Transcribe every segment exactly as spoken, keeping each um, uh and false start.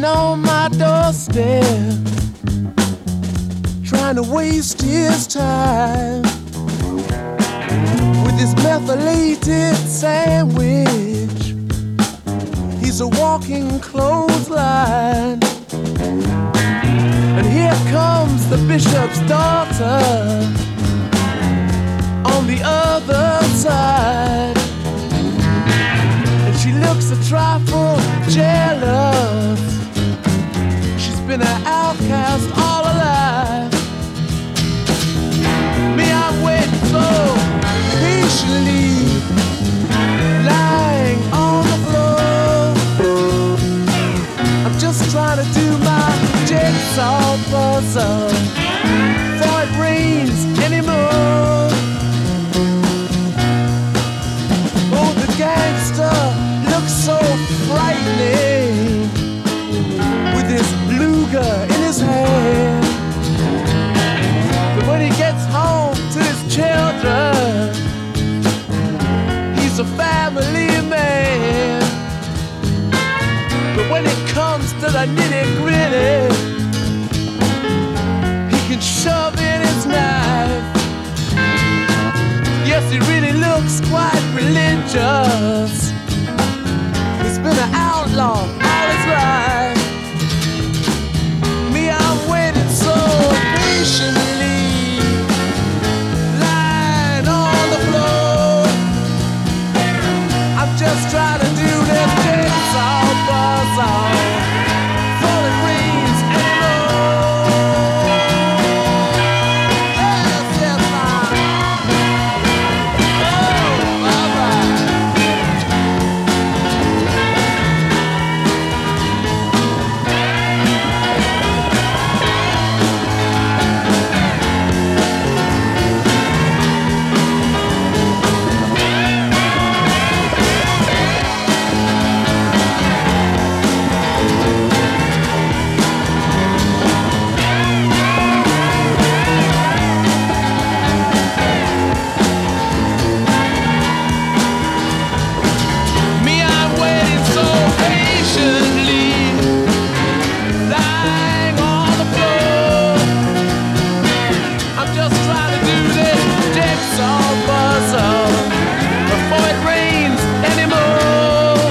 sitting on my doorstep, trying to waste his time with his methylated sandwich. He's a walking clothesline. And here comes the bishop's daughter on the other side. And she looks a trifle jealous. She's been an outcast all her life. Me, I'm waiting so patiently, lying on the floor. I'm just trying to do my jigsaw puzzle before it rains anymore. Oh, the gangster looks so frightening with his Luger in his hand. But when he gets home to his children, he's a family man. But when it comes to the nitty-gritty, he can shove in his knife. Yes, he really looks quite religious. He's been an outlaw all his life. Me, I'm waiting so patiently, lying on the floor. I'm just trying to do this jigsaw puzzle before it rains anymore. Yes, yes, ma'am. Oh, alright. Me, I'm waiting so patiently, lying on the floor. I'm just trying to do this jigsaw puzzle before it rains anymore.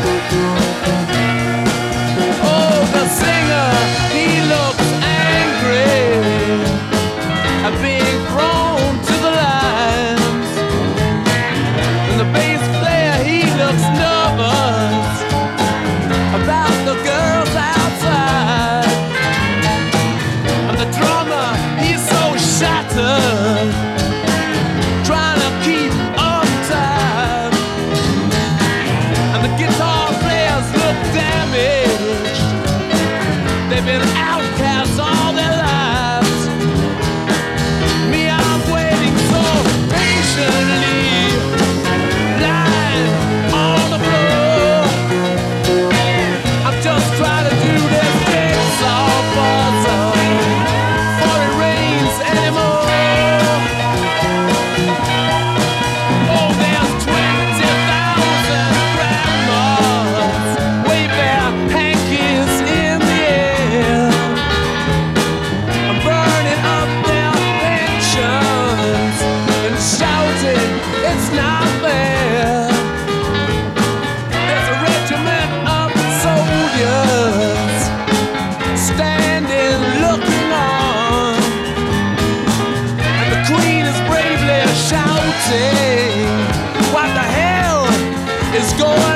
Oh, the singer, he looks angry at being thrown to the lions. And the bass player, he looks nervous about the girls outside. And the drummer, he's so shattered, trying to keep up time. And the guitar players look damaged. They've been outcasts all their lives. Me, I'm waiting so patiently, lying on the floor. I'm just trying to do this jigsaw puzzle before it rains anymore. Oh, there's twenty thousand grandmas wave their hankies in the air. I'm burning up their pensions and shouting, it's not fair. There's a regiment of soldiers standing looking on, and the queen is bravely shouting, what the hell is going